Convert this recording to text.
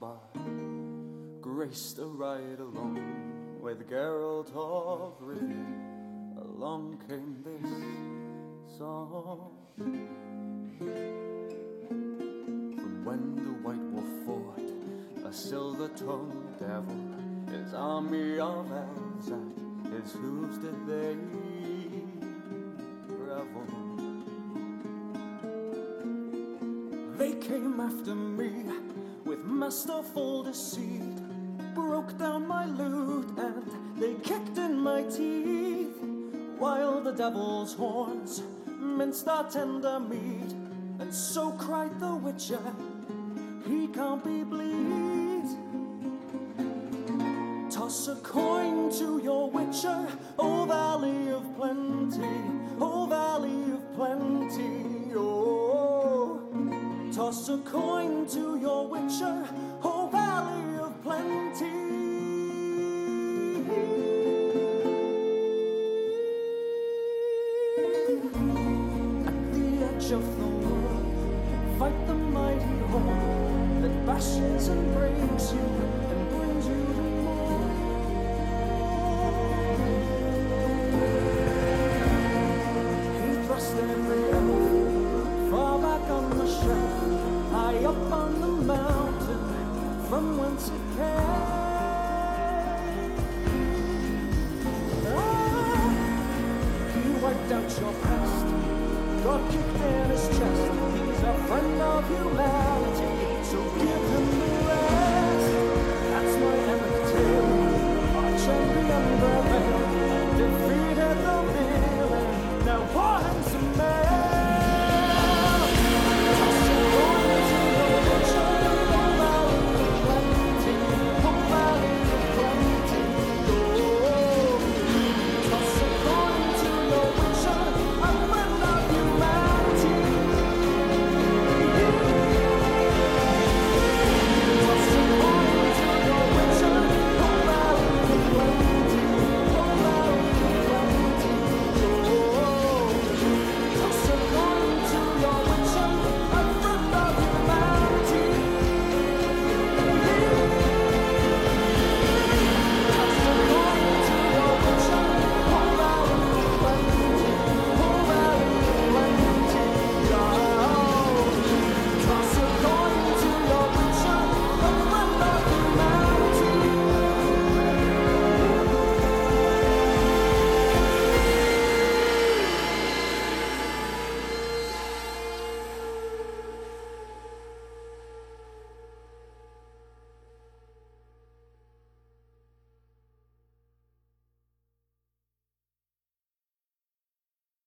spot graced a ride along with Geralt of Rivia. Along came this song. From when the White Wolf fought a silver-tongued devil, his army of elves at his hooves did they revel. They came after me with masterful deceit, broke down my lute and they kicked in my teeth, while the devil's horns minced our tender meat. And so cried the witcher, he can't be bleed. Toss a coin to your witcher, O Valley of Plenty, O Valley of Plenty, oh. Toss a coin to your witcher, O Valley of Plenty. At the edge of the world, fight the mighty horde that bashes and breaks you and brings you to more. He thrust every elf far back on the shelf, high up on the mountain from whence it came. He wiped out your past, God kicked in his chest. He's a friend of